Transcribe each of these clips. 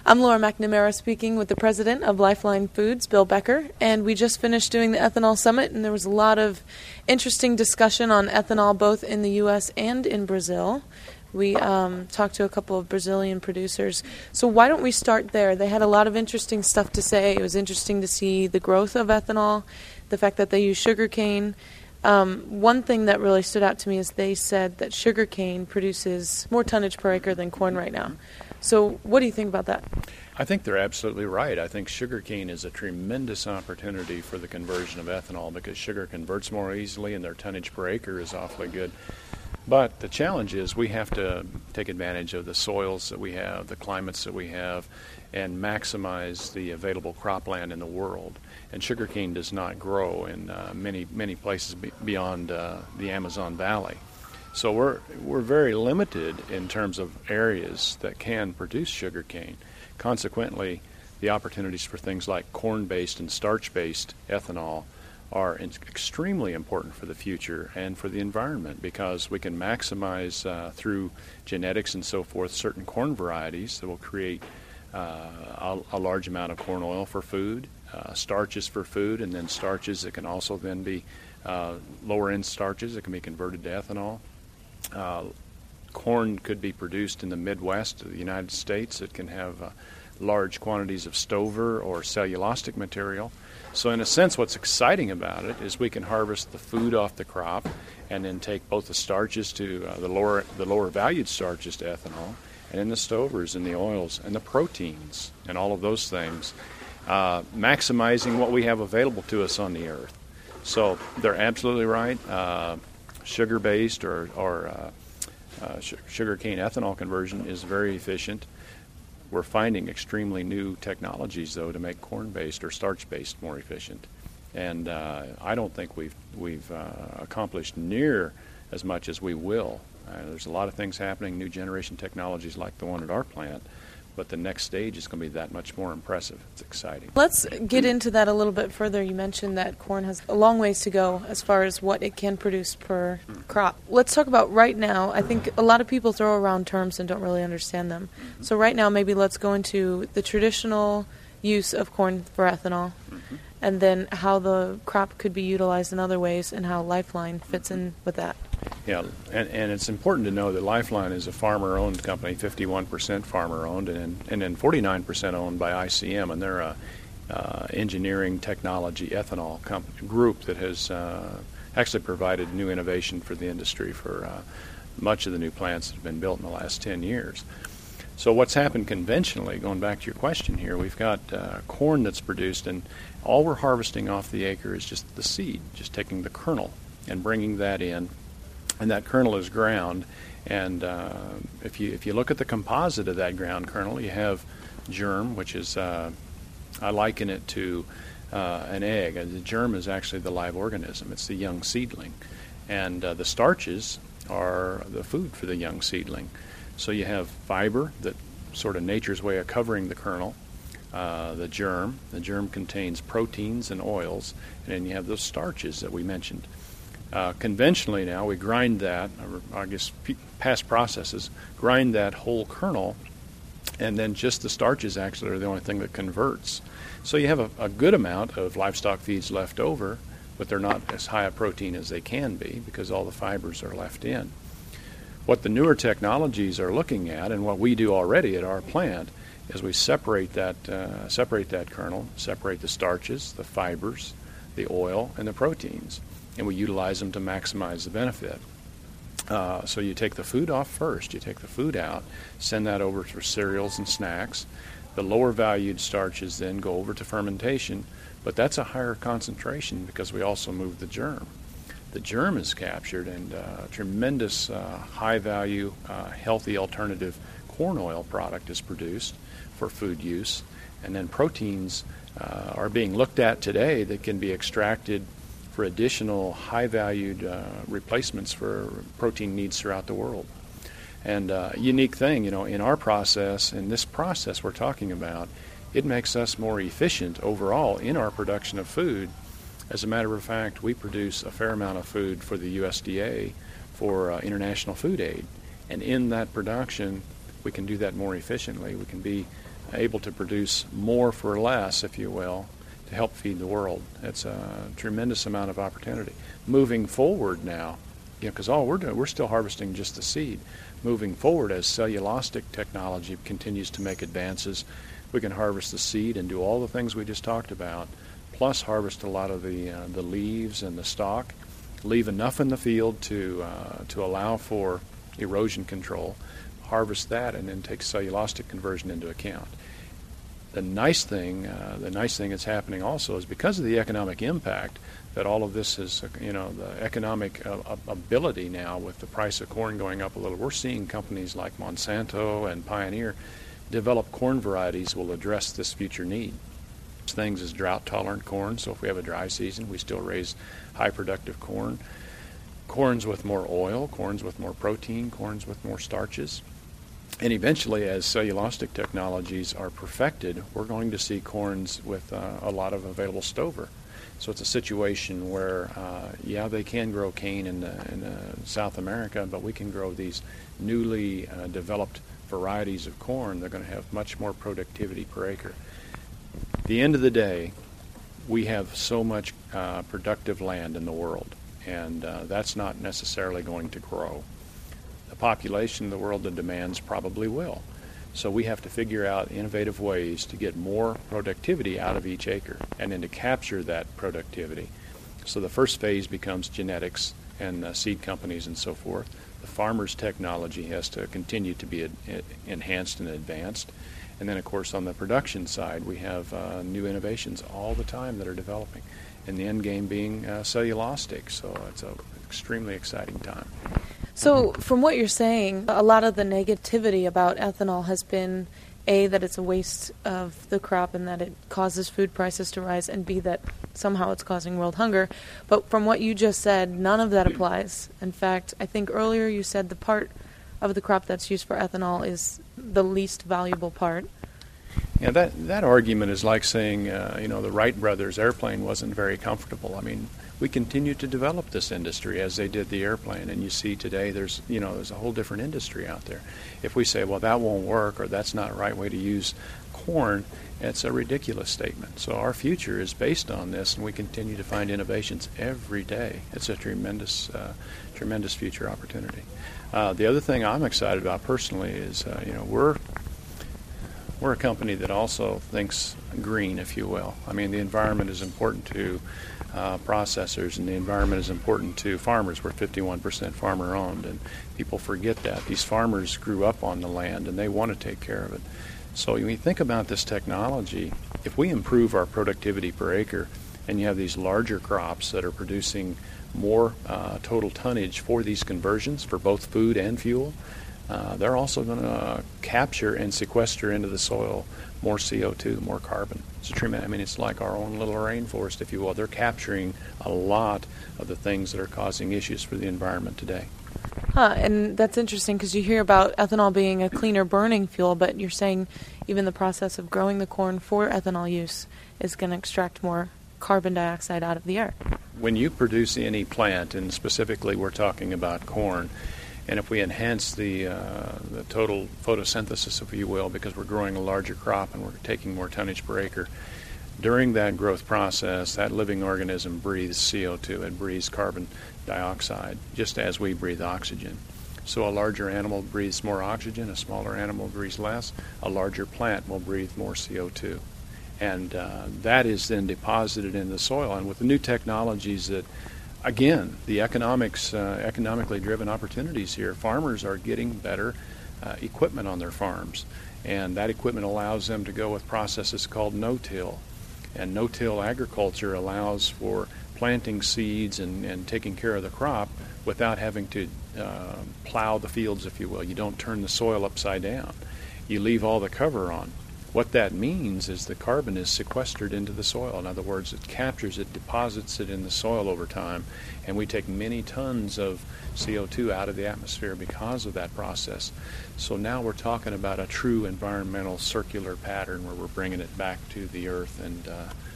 I'm Laura McNamara speaking with the president of Lifeline Foods, Bill Becker, and we just finished doing the Ethanol Summit, and there was a lot of interesting discussion on ethanol both in the U.S. and in Brazil. We talked to a couple of Brazilian producers. So why don't we start there? They had a lot of interesting stuff to say. It was interesting to see the growth of ethanol, the fact that they use sugarcane. One thing that really stood out to me is they said that sugarcane produces more tonnage per acre than corn right now. So what do you think about that? I think they're absolutely right. I think sugarcane is a tremendous opportunity for the conversion of ethanol because sugar converts more easily and their tonnage per acre is awfully good. But the challenge is we have to take advantage of the soils that we have, the climates that we have, and maximize the available cropland in the world. And sugarcane does not grow in many places beyond the Amazon Valley. So we're very limited in terms of areas that can produce sugarcane. Consequently, the opportunities for things like corn-based and starch-based ethanol are extremely important for the future and for the environment because we can maximize through genetics and so forth certain corn varieties that will create a large amount of corn oil for food, starches for food, and then starches that can also then be lower end starches that can be converted to ethanol. Corn could be produced in the Midwest of the United States. It can have large quantities of stover or cellulosic material. So in a sense, what's exciting about it is we can harvest the food off the crop and then take both the starches to the lower valued starches to ethanol, and then the stovers and the oils and the proteins and all of those things, maximizing what we have available to us on the earth. So they're absolutely right. Sugar-based or sugarcane ethanol conversion is very efficient. We're finding extremely new technologies, though, to make corn-based or starch-based more efficient. And I don't think we've accomplished near as much as we will. There's a lot of things happening, new generation technologies like the one at our plant, but the next stage is going to be that much more impressive. It's exciting. Let's get into that a little bit further. You mentioned that corn has a long ways to go as far as what it can produce per crop. Let's talk about right now. I think a lot of people throw around terms and don't really understand them. So right now, maybe let's go into the traditional use of corn for ethanol, and then how the crop could be utilized in other ways and how Lifeline fits in with that. Yeah, and it's important to know that Lifeline is a farmer-owned company, 51% farmer-owned, and then 49% owned by ICM, and they're a engineering technology ethanol group that has actually provided new innovation for the industry for much of the new plants that have been built in the last 10 years. So what's happened conventionally, going back to your question here, we've got corn that's produced, and all we're harvesting off the acre is just the seed, just taking the kernel and bringing that in. And that kernel is ground, and if you look at the composite of that ground kernel, you have germ, which is I liken it to an egg. The germ is actually the live organism; it's the young seedling, and the starches are the food for the young seedling. So you have fiber, that sort of nature's way of covering the kernel. The germ contains proteins and oils, and then you have those starches that we mentioned. Conventionally now, we grind that, or I guess past processes, grind that whole kernel, and then just the starches actually are the only thing that converts. So you have a good amount of livestock feeds left over, but they're not as high a protein as they can be because all the fibers are left in. What the newer technologies are looking at, and what we do already at our plant, is we separate that kernel, separate the starches, the fibers, the oil, and the proteins, and we utilize them to maximize the benefit. So you take the food off first. You take the food out, send that over for cereals and snacks. The lower valued starches then go over to fermentation, but that's a higher concentration because we also move the germ. The germ is captured, and tremendous high value, healthy alternative corn oil product is produced for food use. And then proteins are being looked at today that can be extracted for additional high-valued replacements for protein needs throughout the world. And a unique thing, in our process, in this process we're talking about, it makes us more efficient overall in our production of food. As a matter of fact, we produce a fair amount of food for the USDA for international food aid. And in that production, we can do that more efficiently. We can be able to produce more for less, if you will, to help feed the world. It's a tremendous amount of opportunity. Moving forward now, because all we're doing, we're still harvesting just the seed. Moving forward, as cellulosic technology continues to make advances, we can harvest the seed and do all the things we just talked about, plus harvest a lot of the leaves and the stalk, leave enough in the field to allow for erosion control, harvest that, and then take cellulosic conversion into account. The nice thing that's happening also is because of the economic impact that all of this is, the economic ability now with the price of corn going up a little. We're seeing companies like Monsanto and Pioneer develop corn varieties will address this future need. Things as drought-tolerant corn, so if we have a dry season, we still raise high-productive corn. Corns with more oil, corns with more protein, corns with more starches. And eventually, as cellulosic technologies are perfected, we're going to see corns with a lot of available stover. So it's a situation where, they can grow cane in South America, but we can grow these newly developed varieties of corn. They're going to have much more productivity per acre. At the end of the day, we have so much productive land in the world, and that's not necessarily going to grow. The population of the world that demands probably will. So we have to figure out innovative ways to get more productivity out of each acre and then to capture that productivity. So the first phase becomes genetics and seed companies and so forth. The farmer's technology has to continue to be enhanced and advanced. And then, of course, on the production side, we have new innovations all the time that are developing, and the end game being cellulosic. So it's an extremely exciting time. So from what you're saying, a lot of the negativity about ethanol has been, A, that it's a waste of the crop and that it causes food prices to rise, and B, that somehow it's causing world hunger. But from what you just said, none of that applies. In fact, I think earlier you said the part of the crop that's used for ethanol is the least valuable part. Yeah, that argument is like saying, the Wright brothers' airplane wasn't very comfortable. I mean, we continue to develop this industry as they did the airplane, and you see today there's a whole different industry out there. If we say, well, that won't work or that's not the right way to use corn, it's a ridiculous statement. So our future is based on this, and we continue to find innovations every day. It's a tremendous future opportunity. The other thing I'm excited about personally is, we're a company that also thinks green, if you will. I mean, the environment is important to processors, and the environment is important to farmers. We're 51% farmer-owned, and people forget that. These farmers grew up on the land, and they want to take care of it. So when you think about this technology, if we improve our productivity per acre, and you have these larger crops that are producing more total tonnage for these conversions for both food and fuel, they're also going to capture and sequester into the soil more CO2, more carbon. It's like our own little rainforest, if you will. They're capturing a lot of the things that are causing issues for the environment today. And that's interesting because you hear about ethanol being a cleaner burning fuel, but you're saying even the process of growing the corn for ethanol use is going to extract more carbon dioxide out of the air. When you produce any plant, and specifically we're talking about corn, and if we enhance the total photosynthesis, if you will, because we're growing a larger crop and we're taking more tonnage per acre, during that growth process, that living organism breathes CO2. It breathes carbon dioxide, just as we breathe oxygen. So a larger animal breathes more oxygen, a smaller animal breathes less, a larger plant will breathe more CO2. And that is then deposited in the soil. And with the new technologies that, again, the economically driven opportunities here, farmers are getting better equipment on their farms. And that equipment allows them to go with processes called no-till. And no-till agriculture allows for planting seeds and taking care of the crop without having to plow the fields, if you will. You don't turn the soil upside down. You leave all the cover on. What that means is the carbon is sequestered into the soil. In other words, it captures it, deposits it in the soil over time, and we take many tons of CO2 out of the atmosphere because of that process. So now we're talking about a true environmental circular pattern where we're bringing it back to the earth, and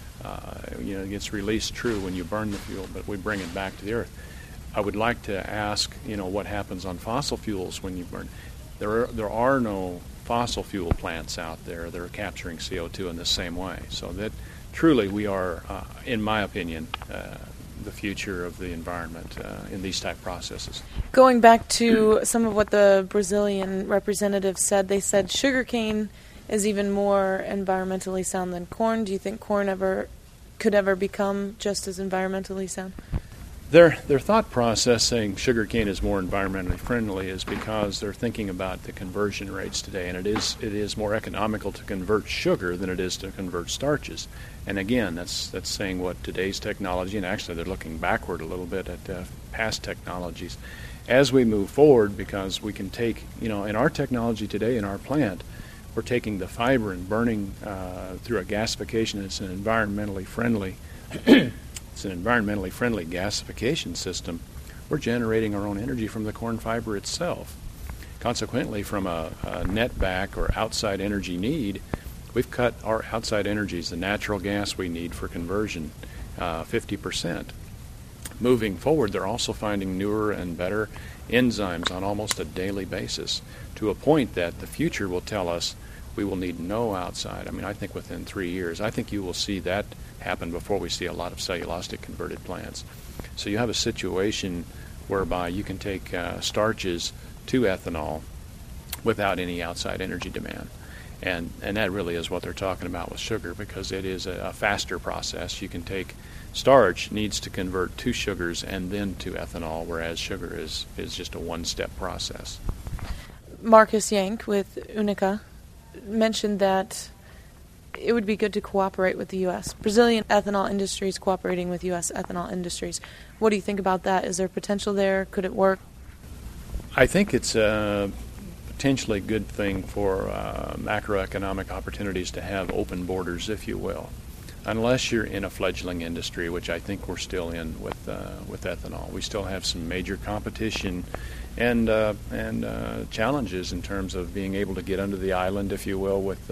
it gets released true when you burn the fuel, but we bring it back to the earth. I would like to ask, what happens on fossil fuels when you burn. There are no fossil fuel plants out there that are capturing CO2 in the same way. So that truly we are, in my opinion, the future of the environment in these type processes. Going back to some of what the Brazilian representatives said, they said sugarcane is even more environmentally sound than corn. Do you think corn could ever become just as environmentally sound? Their thought process saying sugarcane is more environmentally friendly is because they're thinking about the conversion rates today, and it is more economical to convert sugar than it is to convert starches. And again, that's saying what today's technology, and actually they're looking backward a little bit at past technologies. As we move forward, because we can take, in our technology today in our plant, we're taking the fiber and burning through a gasification. It's an environmentally friendly It's an environmentally friendly gasification system. We're generating our own energy from the corn fiber itself. Consequently, from a net back or outside energy need, we've cut our outside energies, the natural gas we need for conversion, 50%. Moving forward, they're also finding newer and better enzymes on almost a daily basis, to a point that the future will tell us we will need no outside. I think within 3 years, I think you will see that happen before we see a lot of cellulosic converted plants. So you have a situation whereby you can take starches to ethanol without any outside energy demand. And that really is what they're talking about with sugar, because it is a faster process. You can take starch, needs to convert to sugars and then to ethanol, whereas sugar is just a one-step process. Marcus Yank with Unica mentioned that it would be good to cooperate with the U.S. Brazilian ethanol industries cooperating with U.S. ethanol industries. What do you think about that? Is there potential there? Could it work? I think it's a potentially good thing for macroeconomic opportunities to have open borders, if you will, unless you're in a fledgling industry, which I think we're still in with ethanol. We still have some major competition and challenges in terms of being able to get under the island, if you will, with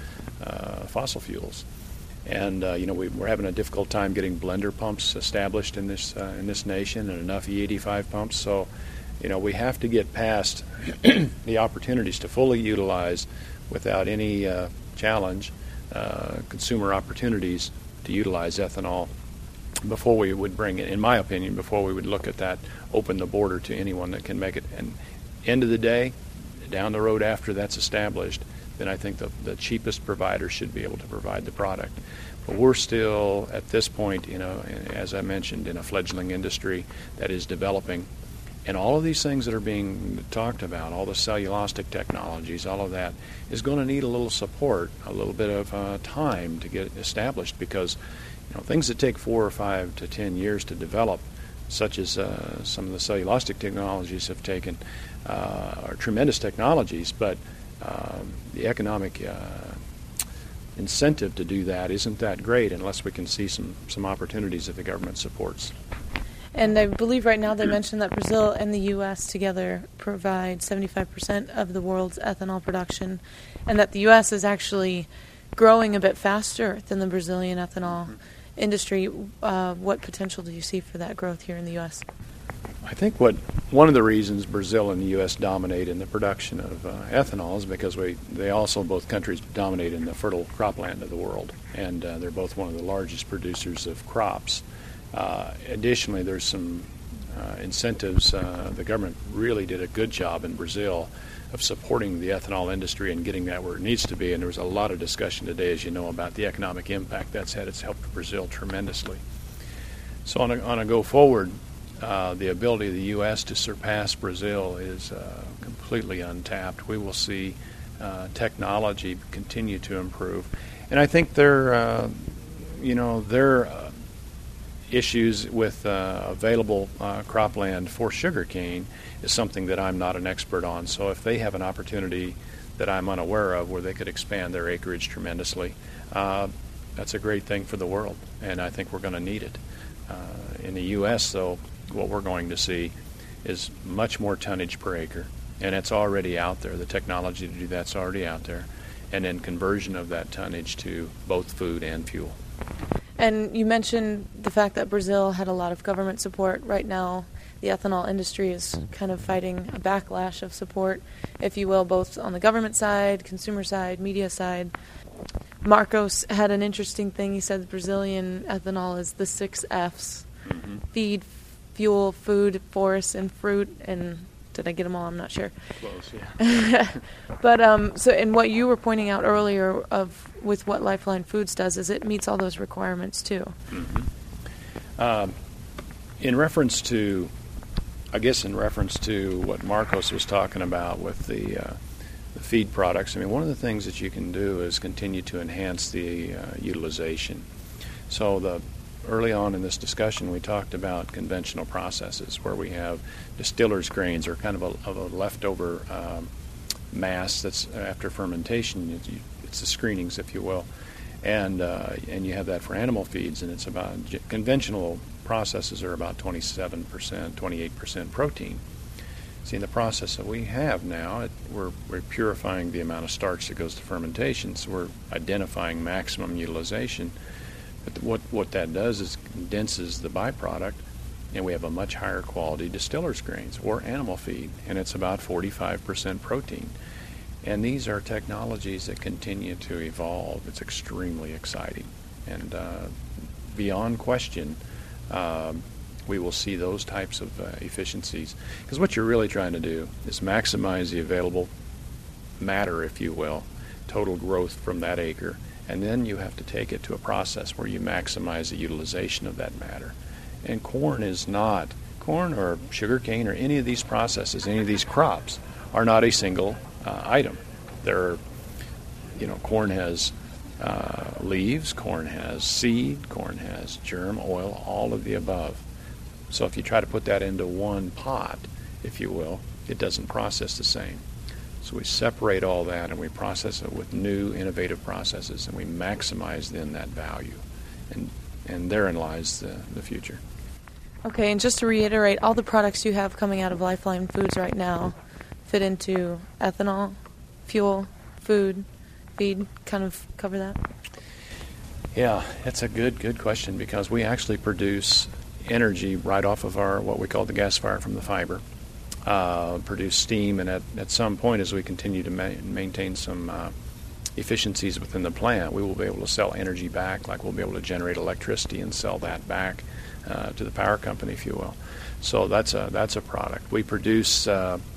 fossil fuels. And we're having a difficult time getting blender pumps established in this nation, and enough E85 pumps. So, we have to get past the opportunities to fully utilize, without any challenge, consumer opportunities to utilize ethanol before we would bring it, in my opinion, before we would look at that, open the border to anyone that can make it. And end of the day, down the road after that's established, then I think the cheapest provider should be able to provide the product. But we're still, at this point, as I mentioned, in a fledgling industry that is developing. And all of these things that are being talked about, all the cellulosic technologies, all of that is going to need a little support, a little bit of time to get established, because things that take 4 or 5 to 10 years to develop, such as some of the cellulosic technologies have taken, are tremendous technologies, but the economic incentive to do that isn't that great unless we can see some opportunities that the government supports. And I believe right now they mentioned that Brazil and the U.S. together provide 75% of the world's ethanol production, and that the U.S. is actually growing a bit faster than the Brazilian ethanol industry. What potential do you see for that growth here in the U.S.? I think one of the reasons Brazil and the U.S. dominate in the production of ethanol is because both countries dominate in the fertile cropland of the world, and they're both one of the largest producers of crops. Additionally, there's some incentives. The government really did a good job in Brazil of supporting the ethanol industry and getting that where it needs to be, and there was a lot of discussion today, as you know, about the economic impact that's had. It's helped Brazil tremendously. So on a go forward, the ability of the U.S. to surpass Brazil is completely untapped. We will see technology continue to improve, and I think their issues with available cropland for sugarcane is something that I'm not an expert on. So if they have an opportunity that I'm unaware of where they could expand their acreage tremendously, that's a great thing for the world, and I think we're going to need it. In the U.S., though, what we're going to see is much more tonnage per acre, and it's already out there. The technology to do that's already out there, and then conversion of that tonnage to both food and fuel. And you mentioned the fact that Brazil had a lot of government support. Right now, the ethanol industry is kind of fighting a backlash of support, if you will, both on the government side, consumer side, media side. Marcos had an interesting thing. He said Brazilian ethanol is the 6 Fs. Mm-hmm. Feed, fuel, food, forest, and fruit. And did I get them all? I'm not sure. Close, yeah. But so, and what you were pointing out earlier with what Lifeline Foods does is it meets all those requirements too. Mm-hmm. In reference to what Marcos was talking about with the feed products, I mean, one of the things that you can do is continue to enhance the utilization. So early on in this discussion, we talked about conventional processes where we have distillers' grains or kind of a leftover mass that's after fermentation. It's the screenings, if you will, and you have that for animal feeds, and it's about conventional processes are about 27%, 28% protein. See, in the process that we have now, we're purifying the amount of starch that goes to fermentation, so we're identifying maximum utilization. But what that does is condenses the byproduct, and we have a much higher quality distillers grains or animal feed, and it's about 45% protein. And these are technologies that continue to evolve. It's extremely exciting. And beyond question, we will see those types of efficiencies. Because what you're really trying to do is maximize the available matter, if you will, total growth from that acre. And then you have to take it to a process where you maximize the utilization of that matter. And corn or sugarcane or any of these processes, any of these crops, are not a single item. Corn has leaves, corn has seed, corn has germ, oil, all of the above. So if you try to put that into one pot, if you will, it doesn't process the same. So we separate all that and we process it with new innovative processes, and we maximize then that value. And therein lies the future. Okay, and just to reiterate, all the products you have coming out of Lifeline Foods right now fit into ethanol, fuel, food, feed, kind of cover that? Yeah, that's a good question, because we actually produce energy right off of our, what we call the gas fire from the fiber, produce steam, and at some point, as we continue to maintain some efficiencies within the plant, we will be able to sell energy back, like we'll be able to generate electricity and sell that back to the power company, if you will. So that's a product. We produce,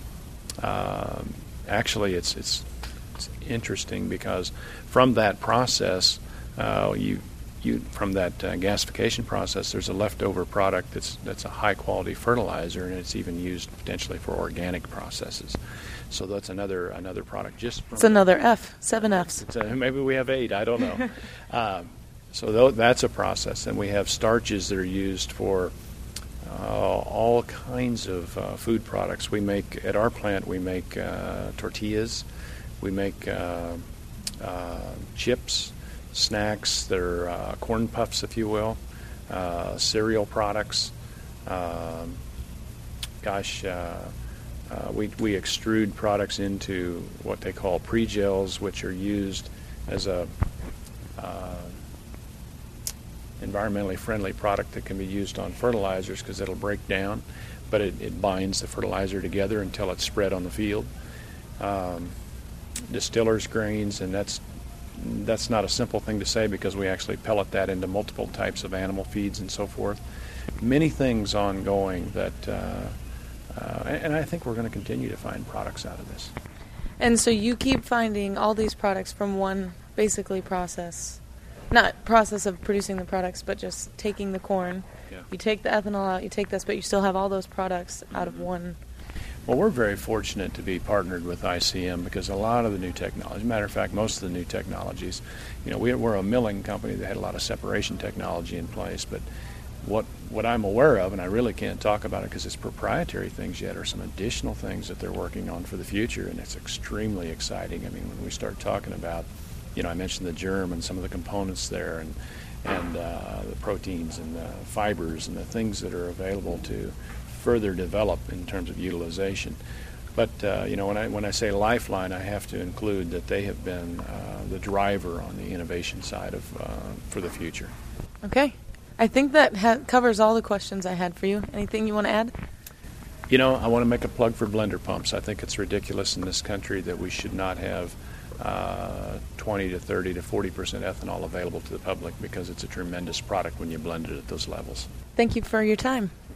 actually it's interesting because from that process, from that gasification process, there's a leftover product that's a high quality fertilizer, and it's even used potentially for organic processes. So that's another product. It's another F, 7 Fs. Maybe we have 8. I don't know. So that's a process, and we have starches that are used for all kinds of food products. We make at our plant. We make tortillas. We make chips. Snacks, they're corn puffs, if you will, cereal products. We extrude products into what they call pre-gels, which are used as a environmentally friendly product that can be used on fertilizers because it'll break down, but it binds the fertilizer together until it's spread on the field. Distillers grains, and that's not a simple thing to say because we actually pellet that into multiple types of animal feeds and so forth. Many things ongoing that, and I think we're going to continue to find products out of this. And so you keep finding all these products from one basically process, not process of producing the products, but just taking the corn. Yeah. You take the ethanol out, you take this, but you still have all those products out of one. Well, we're very fortunate to be partnered with ICM because a lot of the new technology, matter of fact, most of the new technologies, we're a milling company that had a lot of separation technology in place, but what I'm aware of, and I really can't talk about it because it's proprietary things yet, are some additional things that they're working on for the future, and it's extremely exciting. I mean, when we start talking about, I mentioned the germ and some of the components there, and the proteins and the fibers and the things that are available to further develop in terms of utilization. But when I say Lifeline, I have to include that they have been the driver on the innovation side of for the future. Okay. I think that covers all the questions I had for you. Anything you want to add? I want to make a plug for blender pumps. I think it's ridiculous in this country that we should not have 20 to 30 to 40% ethanol available to the public, because it's a tremendous product when you blend it at those levels. Thank you for your time.